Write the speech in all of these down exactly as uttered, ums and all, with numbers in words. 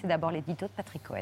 C'est d'abord l'édito de Patrick Cohen.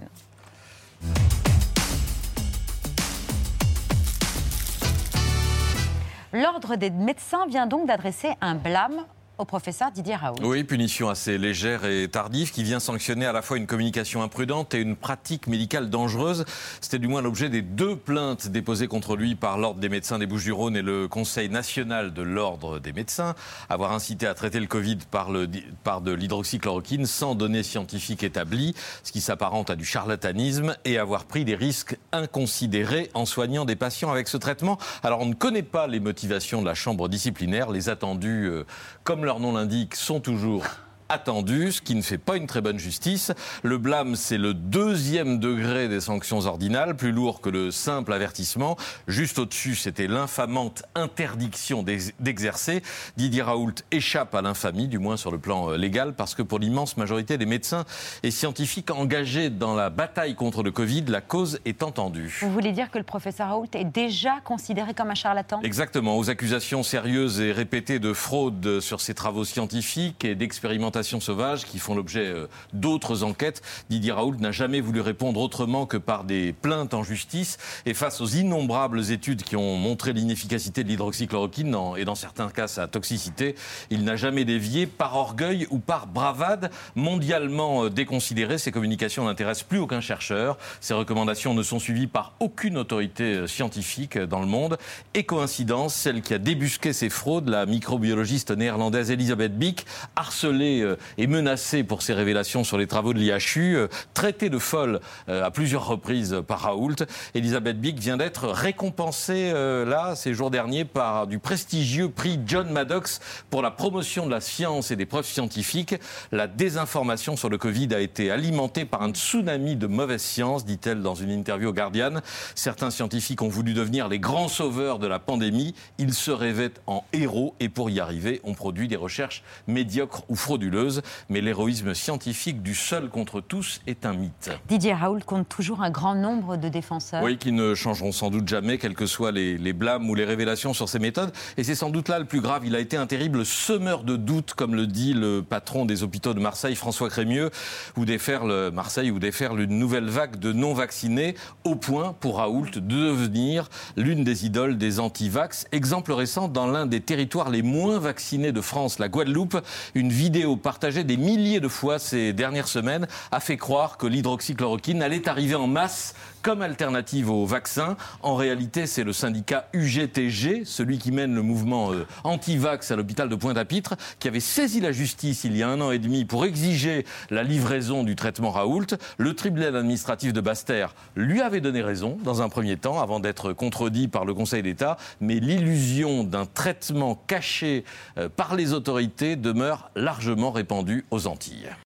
L'Ordre des médecins vient donc d'adresser un blâme au professeur Didier Raoult. Oui, punition assez légère et tardive qui vient sanctionner à la fois une communication imprudente et une pratique médicale dangereuse. C'était du moins l'objet des deux plaintes déposées contre lui par l'Ordre des médecins des Bouches-du-Rhône et le Conseil national de l'Ordre des médecins. Avoir incité à traiter le Covid par, le, par de l'hydroxychloroquine sans données scientifiques établies, ce qui s'apparente à du charlatanisme, et avoir pris des risques inconsidérés en soignant des patients avec ce traitement. Alors on ne connaît pas les motivations de la chambre disciplinaire, les attendus euh, comme leur nom l'indique, sont toujours attendu, ce qui ne fait pas une très bonne justice. Le blâme, c'est le deuxième degré des sanctions ordinales, plus lourd que le simple avertissement. Juste au-dessus, c'était l'infamante interdiction d'exercer. Didier Raoult échappe à l'infamie, du moins sur le plan légal, parce que pour l'immense majorité des médecins et scientifiques engagés dans la bataille contre le Covid, la cause est entendue. Vous voulez dire que le professeur Raoult est déjà considéré comme un charlatan ? Exactement. Aux accusations sérieuses et répétées de fraude sur ses travaux scientifiques et d'expérimentation sauvages qui font l'objet euh, d'autres enquêtes, Didier Raoult n'a jamais voulu répondre autrement que par des plaintes en justice. Et face aux innombrables études qui ont montré l'inefficacité de l'hydroxychloroquine et dans certains cas sa toxicité, il n'a jamais dévié par orgueil ou par bravade. Mondialement déconsidéré, ses communications n'intéressent plus aucun chercheur. Ses recommandations ne sont suivies par aucune autorité scientifique dans le monde. Et coïncidence, celle qui a débusqué ces fraudes, la microbiologiste néerlandaise Elisabeth Bick, harcelée et menacée pour ses révélations sur les travaux de l'I H U, traitée de folle à plusieurs reprises par Raoult. Elisabeth Bick vient d'être récompensée euh, là, ces jours derniers, par du prestigieux prix John Maddox pour la promotion de la science et des preuves scientifiques. La désinformation sur le Covid a été alimentée par un tsunami de mauvaise science, dit-elle dans une interview au Guardian. Certains scientifiques ont voulu devenir les grands sauveurs de la pandémie. Ils se rêvaient en héros et pour y arriver, on produit des recherches médiocres ou frauduleuses. Mais l'héroïsme scientifique du seul contre tous est un mythe. Didier Raoult compte toujours un grand nombre de défenseurs. Oui, qui ne changeront sans doute jamais, quels que soient les, les blâmes ou les révélations sur ses méthodes. Et c'est sans doute là le plus grave. Il a été un terrible semeur de doutes, comme le dit le patron des hôpitaux de Marseille, François Crémieux, ou déferle Marseille, ou déferle une nouvelle vague de non-vaccinés, au point, pour Raoult, de devenir l'une des idoles des anti-vax. Exemple récent, dans l'un des territoires les moins vaccinés de France, la Guadeloupe, une vidéo partagée des milliers de fois ces dernières semaines a fait croire que l'hydroxychloroquine allait arriver en masse comme alternative au vaccin. En réalité, c'est le syndicat U G T G, celui qui mène le mouvement euh, anti-vax à l'hôpital de Pointe-à-Pitre, qui avait saisi la justice il y a un an et demi pour exiger la livraison du traitement Raoult. Le tribunal administratif de Basse-Terre lui avait donné raison dans un premier temps, avant d'être contredit par le Conseil d'État. Mais l'illusion d'un traitement caché euh, par les autorités demeure largement répandue aux Antilles.